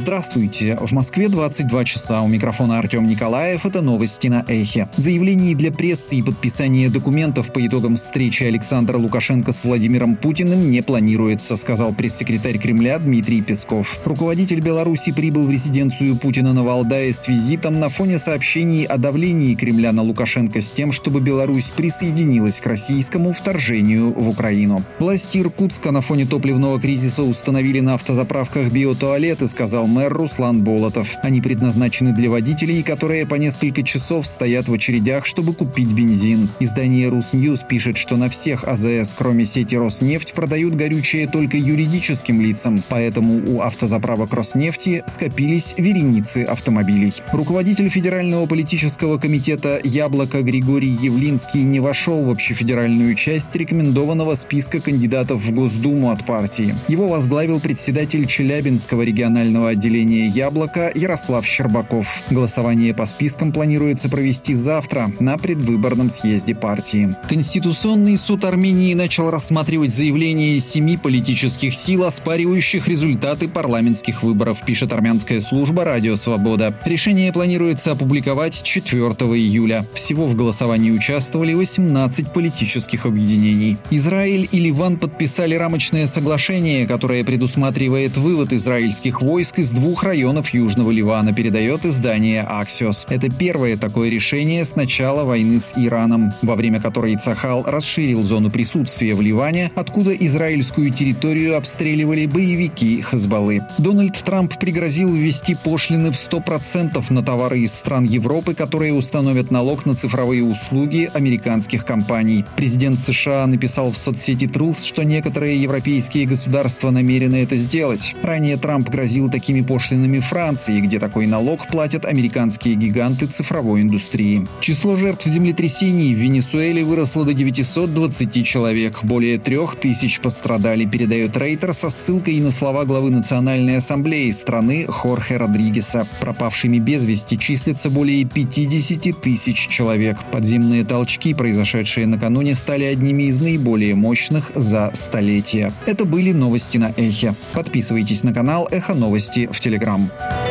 Здравствуйте. В Москве 22 часа. У микрофона Артем Николаев. Это новости на Эхе. Заявлений для прессы и подписания документов по итогам встречи Александра Лукашенко с Владимиром Путиным не планируется, сказал пресс-секретарь Кремля Дмитрий Песков. Руководитель Беларуси прибыл в резиденцию Путина на Валдае с визитом на фоне сообщений о давлении Кремля на Лукашенко с тем, чтобы Беларусь присоединилась к российскому вторжению в Украину. Власти Иркутска на фоне топливного кризиса установили на автозаправках биотуалеты, сказал мэр Руслан Болотов. Они предназначены для водителей, которые по несколько часов стоят в очередях, чтобы купить бензин. Издание «Русньюз» пишет, что на всех АЗС, кроме сети «Роснефть», продают горючее только юридическим лицам, поэтому у автозаправок «Роснефти» скопились вереницы автомобилей. Руководитель Федерального политического комитета «Яблоко» Григорий Явлинский не вошел в общефедеральную часть рекомендованного списка кандидатов в Госдуму от партии. Его возглавил председатель Челябинского регионального отделения «Яблоко» Ярослав Щербаков. Голосование по спискам планируется провести завтра на предвыборном съезде партии. Конституционный суд Армении начал рассматривать заявления 7 политических сил, оспаривающих результаты парламентских выборов, пишет армянская служба «Радио Свобода». Решение планируется опубликовать 4 июля. Всего в голосовании участвовали 18 политических объединений. Израиль и Ливан подписали рамочное соглашение, которое предусматривает вывод израильских войск из 2 районов Южного Ливана, передает издание «Аксиос». Это первое такое решение с начала войны с Ираном, во время которой Цахал расширил зону присутствия в Ливане, откуда израильскую территорию обстреливали боевики Хезболлы. Дональд Трамп пригрозил ввести пошлины в 100% на товары из стран Европы, которые установят налог на цифровые услуги американских компаний. Президент США написал в соцсети Truth, что некоторые европейские государства намерены это сделать. Ранее Трамп грозил такими пошлинами Франции, где такой налог платят американские гиганты цифровой индустрии. Число жертв землетрясений в Венесуэле выросло до 920 человек. Более 3000 пострадали, передает Рейтер со ссылкой на слова главы Национальной ассамблеи страны Хорхе Родригеса. Пропавшими без вести числится более 50 тысяч человек. Подземные толчки, произошедшие накануне, стали одними из наиболее мощных за столетия. Это были новости на Эхе. Подписывайтесь на канал Эхо Новости в Телеграм.